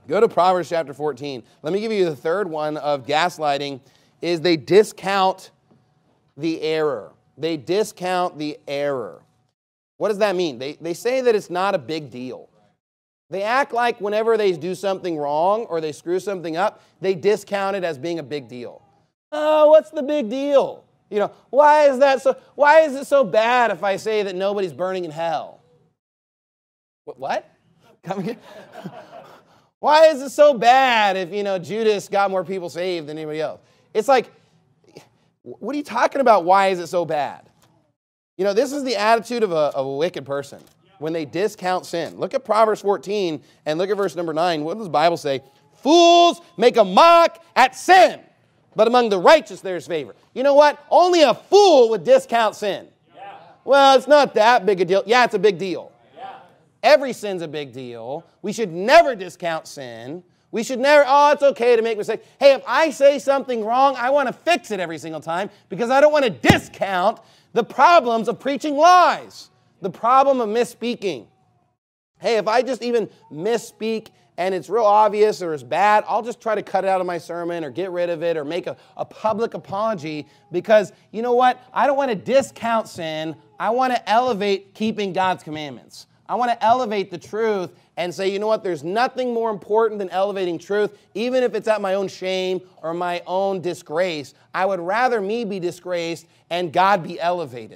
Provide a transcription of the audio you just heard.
Go to Proverbs chapter 14. Let me give you the third one of gaslighting, is they discount the error. They discount the error. What does that mean? They say that it's not a big deal. They act like whenever they do something wrong or they screw something up, they discount it as being a big deal. Oh, what's the big deal? You know, why is it so bad if I say that nobody's burning in hell? What? Come again? Why is it so bad if, Judas got more people saved than anybody else? It's like, what are you talking about? Why is it so bad? This is the attitude of a wicked person when they discount sin. Look at Proverbs 14 and look at verse number 9. What does the Bible say? Fools make a mock at sin, but among the righteous there is favor. You know what? Only a fool would discount sin. Yeah. Well, it's not that big a deal. Yeah, it's a big deal. Yeah. Every sin's a big deal. We should never discount sin. We should never, it's okay to make mistakes. Hey, if I say something wrong, I want to fix it every single time because I don't want to discount the problems of preaching lies, the problem of misspeaking. Hey, if I just even misspeak and it's real obvious or it's bad, I'll just try to cut it out of my sermon or get rid of it or make a public apology because, you know what? I don't want to discount sin. I want to elevate keeping God's commandments. I want to elevate the truth and say, you know what? There's nothing more important than elevating truth, even if it's at my own shame or my own disgrace. I would rather me be disgraced and God be elevated.